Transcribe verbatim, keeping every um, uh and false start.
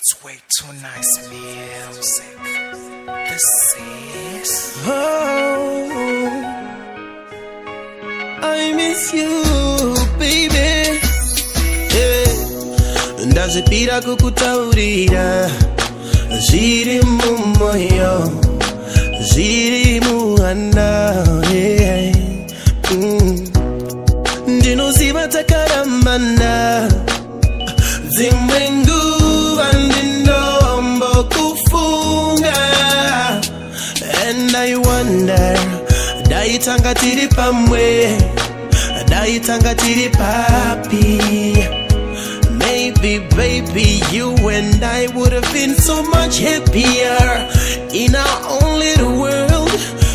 It's way too nice music. This is. Oh, I miss you, baby. Yeah. Ndazipira kukutaurira ziri mumoyo, ziri muhana. Yeah. Mm. Ndinoziva takarambana zimwengu vandinombo kufunga. And I wonder, daitanga tiri pamwe, daitanga tiri papi. Maybe, baby, you and I would have been so much happier in our own little world.